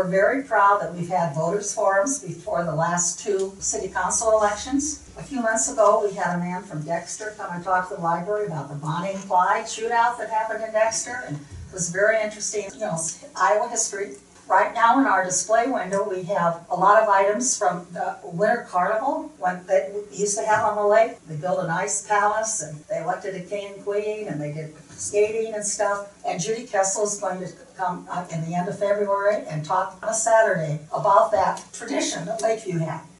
We're very proud that we've had voters forums before the last two city council elections. A few months ago, we had a man from Dexter come and talk to the library about the Bonnie and Clyde shootout that happened in Dexter, and it was very interesting, Iowa history. Right now in our display window, we have a lot of items from the Winter Carnival that we used to have on the lake. They built an ice palace, and they elected a king and queen, and they did skating and stuff. And Judy Kessel is going to come in the end of February and talk on a Saturday about that tradition that Lakeview had.